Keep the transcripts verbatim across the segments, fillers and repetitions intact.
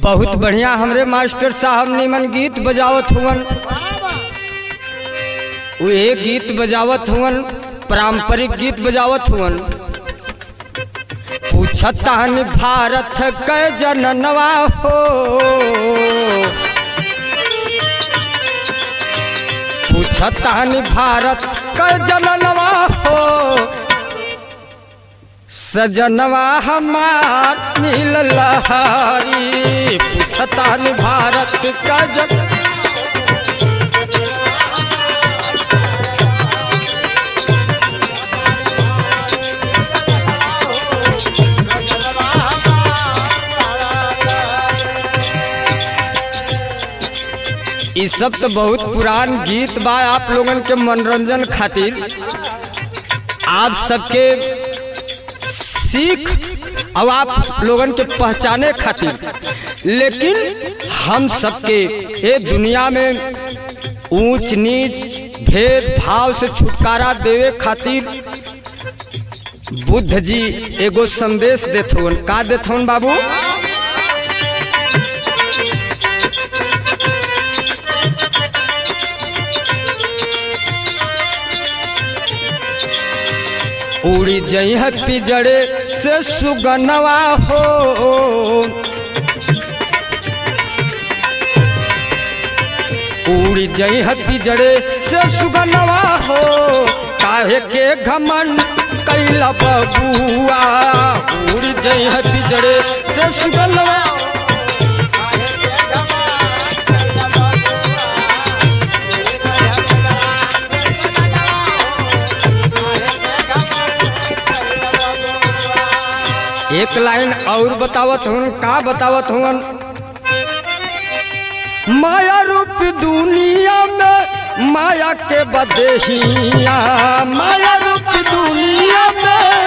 बहुत बढ़िया हमरे मास्टर साहब निमन गीत बजावत हुवन। वे गीत बजावत हुवन, पारंपरिक गीत बजावत हुवन। पूछतान भारत के जननवा हो, पूछतान भारत के जननवा हो, सजनवा हमार मिलल हरी। पूछतान भारत का जन ये सब तो बहुत पुरान गीत बा, आप लोगन के मनोरंजन खातिर, आप सबके सीख और आप लोगन के पहचाने खातिर। लेकिन हम सबके ये दुनिया में ऊंच नीच भेद भाव से छुटकारा देवे खातिर बुद्ध जी एगो संदेश देत हवन। का देत हवन बाबू? उड़ी जई है पिजड़े से सुगनवा हो, उड़ी जई है पिजड़े से सुगनवा हो, काहे के घमंड कैला बबुआ। उड़ी जई है पिजड़े से सुगनवा, एक लाइन और बतावत हूँ। का बतावत हूँ? माया रूप दुनिया में माया के बदेहिया, माया रूप दुनिया में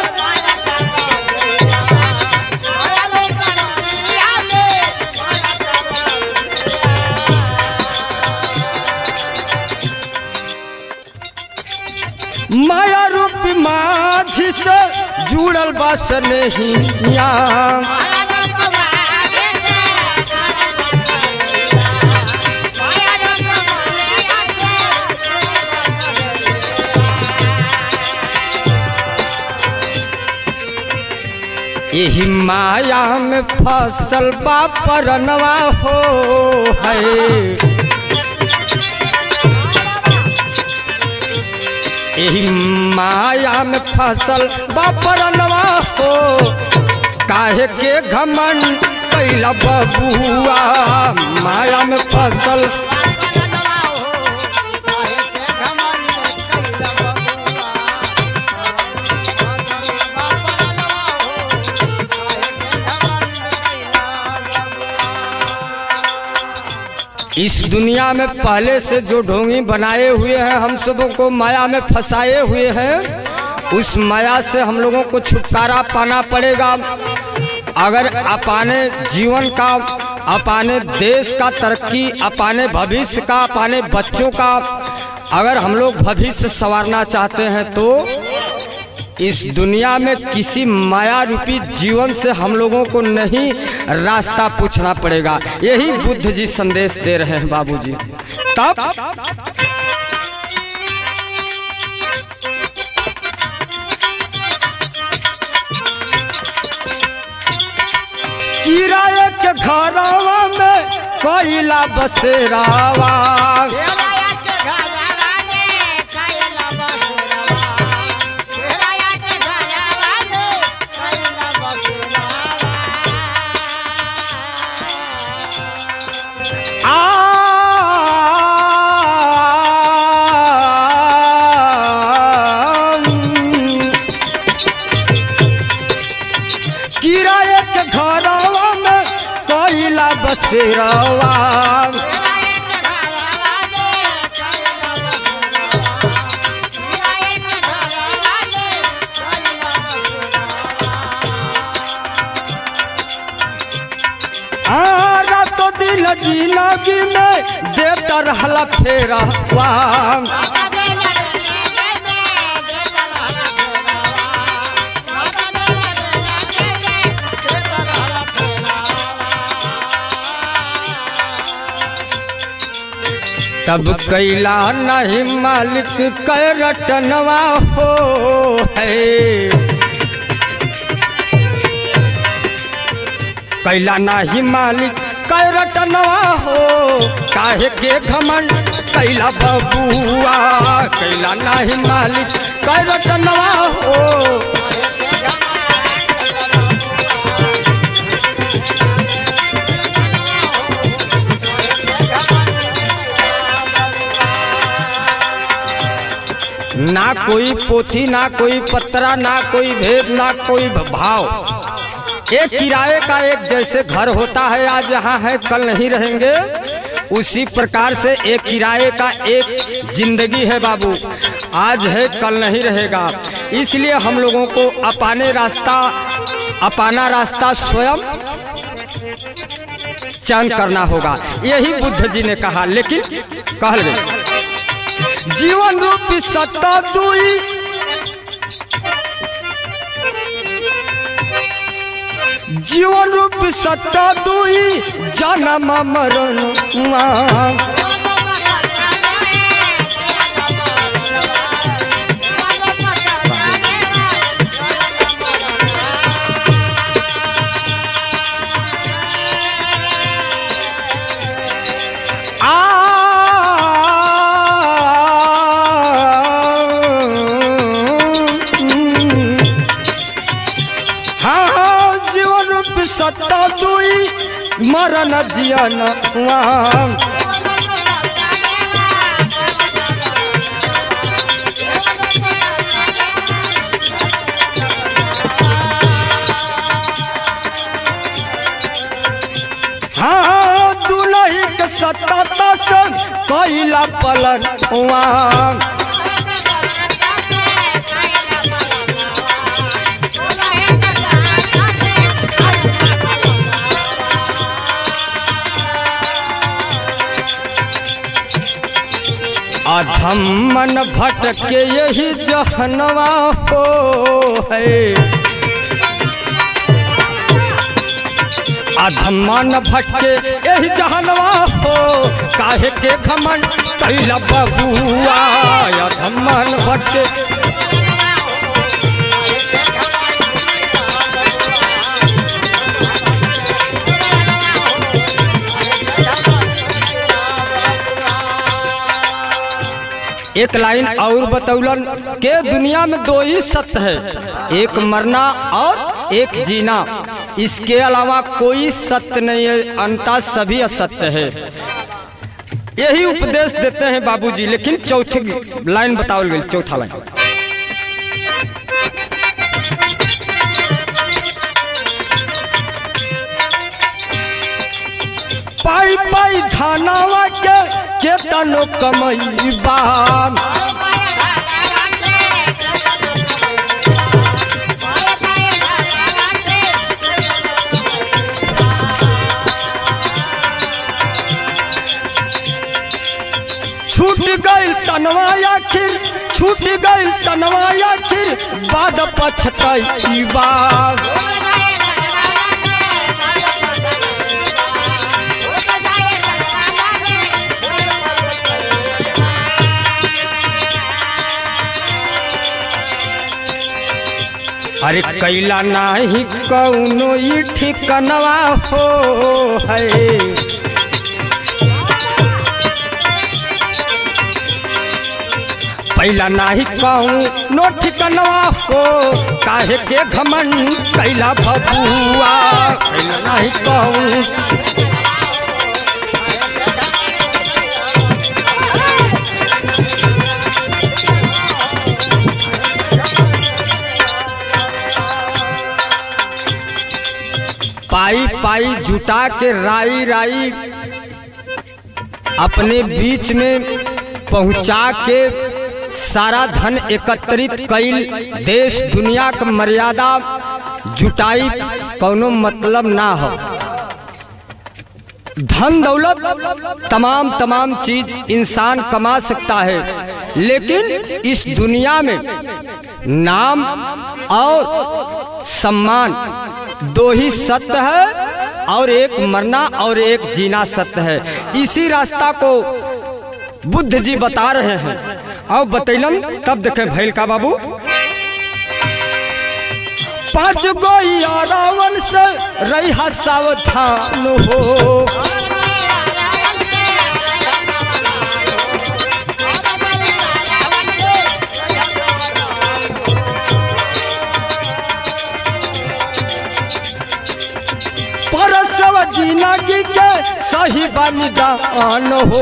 माया रूप माझी से जुड़ल बा स्नेहिया। यही माया में फसल बा परनवा हो है, यही माया में फसल बापरनवा हो, काहे के घमंड कैला बबुआ। माया में फसल इस दुनिया में पहले से जो ढोंगी बनाए हुए हैं, हम सबों को माया में फंसाए हुए हैं, उस माया से हम लोगों को छुटकारा पाना पड़ेगा। अगर अपने जीवन का, अपने देश का तरक्की, अपने भविष्य का, अपने बच्चों का अगर हम लोग भविष्य संवारना चाहते हैं तो इस दुनिया में किसी माया रूपी जीवन से हम लोगों को नहीं रास्ता पूछना पड़ेगा। यही बुद्ध जी संदेश दे रहे हैं बाबूजी। तब किराए के घरवा में कोयला बसेरावा, किराए के घरवा में कोयला बसेरावा। रातों दिन जिंदगी में देता रहला फेरवा, तब कैला नहीं मालिक कै रटनवा हो है, कैला नहीं मालिक कै रटनवा हो, काहे के घमंड कैला बबुआ, कैला नहीं मालिक कै रटनवा हो। ना कोई पोथी ना कोई पत्रा ना कोई भेद ना कोई भाव, एक किराए का एक जैसे घर होता है, आज यहाँ है कल नहीं रहेंगे, उसी प्रकार से एक किराए का एक जिंदगी है बाबू, आज है कल नहीं रहेगा। इसलिए हम लोगों को अपने रास्ता अपना रास्ता स्वयं चयन करना होगा, यही बुद्ध जी ने कहा। लेकिन कहल गए जीवन रूपी सत्ता दुई, जीवन रूपी सत्ता दुई, जन्म मरण सत्ता दुई मरण जियन हाँ दुलही के सत्ता तसन कैला पलन अधम मन भटके यही जहनवा हो है, अधम मन भटके यही जहनवा हो, काहे के घमंड कैला बबुआ, अधम मन भटके। एक लाइन और बतौलन के दुनिया में दो ही सत्य है, एक मरना और एक जीना, इसके अलावा कोई सत्य नहीं है, अंततः सभी असत्य है। यही उपदेश देते हैं बाबूजी। लेकिन चौथी लाइन बताओ गई, चौथा लाइन पाई पाई धानावा के केतनो कमईबा, छूट गई तनवा आखिर, छूट गई तनवा आखिर, बाद पछताईबा। अरे कैला नाही कौनो ई ठिकनवा हो है, कैला नाही कौनो ठिकनवा हो, काहे के घमंड कैला बबुआ, कैला नाही कौनो। पाई पाई जुटा के राई राई अपने बीच में पहुंचा के सारा धन एकत्रित कईल, देश दुनिया का मर्यादा जुटाई, कोनो मतलब ना हो। धन दौलत तमाम तमाम चीज इंसान कमा सकता है, लेकिन इस दुनिया में नाम और सम्मान दो ही सत्य है, और एक मरना और एक जीना सत्य है। इसी रास्ता को बुद्ध जी बता रहे हैं और बतैलन। तब देखे भैल का बाबू, पांच गो रावण से रही सावधान हो, परसव जिंदगी के सही बलिदान हो,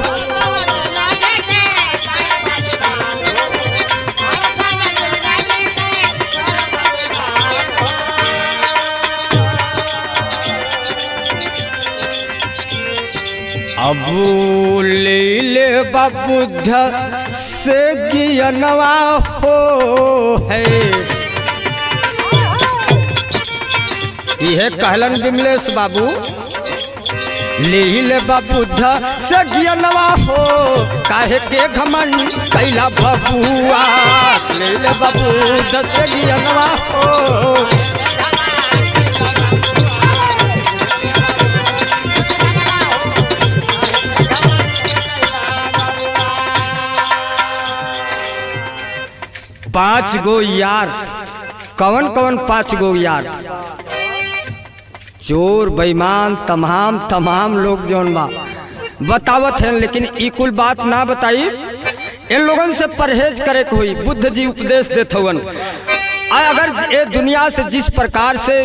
अब ले ले बुद्ध से ज्ञानवा हो है। यह कहलन विमलेश बाबू, ले ले बुद्ध से ज्ञानवा हो, काहे के घमंड कैला बबुआ, ले ले बुद्ध से ज्ञानवा हो। पांच गो यार, कौन कौन पांच गो यार? चोर बेईमान तमाम तमाम लोग जौन बा बतावत हैं, लेकिन ई कुल बात ना बताई। इन लोगन से परहेज करे को हुई। बुद्ध जी उपदेश देते हवन, अगर ये दुनिया से जिस प्रकार से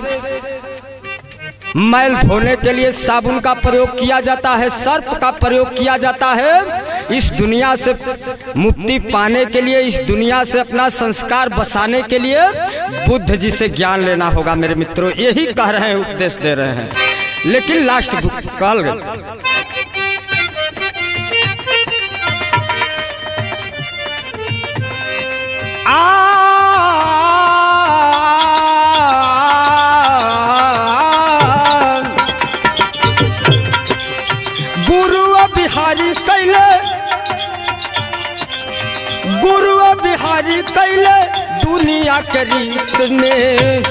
मैल धोने के लिए साबुन का प्रयोग किया जाता है, सर्फ का प्रयोग किया जाता है, इस दुनिया से मुक्ति पाने के लिए, इस दुनिया से अपना संस्कार बसाने के लिए बुद्ध जी से ज्ञान लेना होगा मेरे मित्रों। यही कह रहे हैं, उपदेश दे रहे हैं। लेकिन लास्ट कल आ बिहारी कैले, गुरु बिहारी कैले दुनिया के रीत में,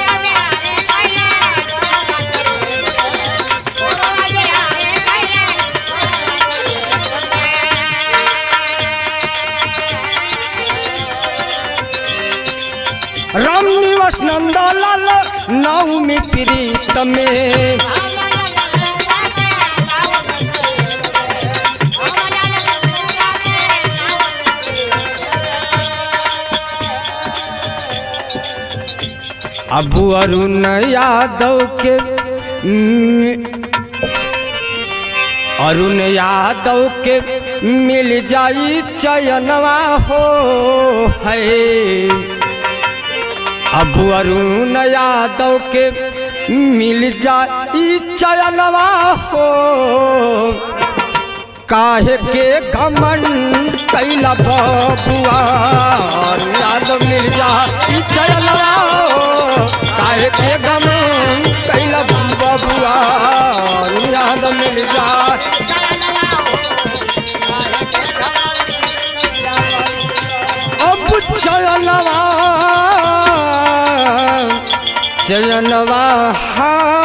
राम निवास नंदलाल नवमी प्रीत में, अबू अरुण यादव के अरुण यादव के मिल जाई चयनवा हो है। अबू अरुण यादव के मिल जाई चयनवा हो, काहे के घमंड कैला बबुआ, यादव मिल जाई चयनवा हो, काहे के घमंड कैला बबुआ, यादव मिल जाई। अब चयनवा चयनवा हा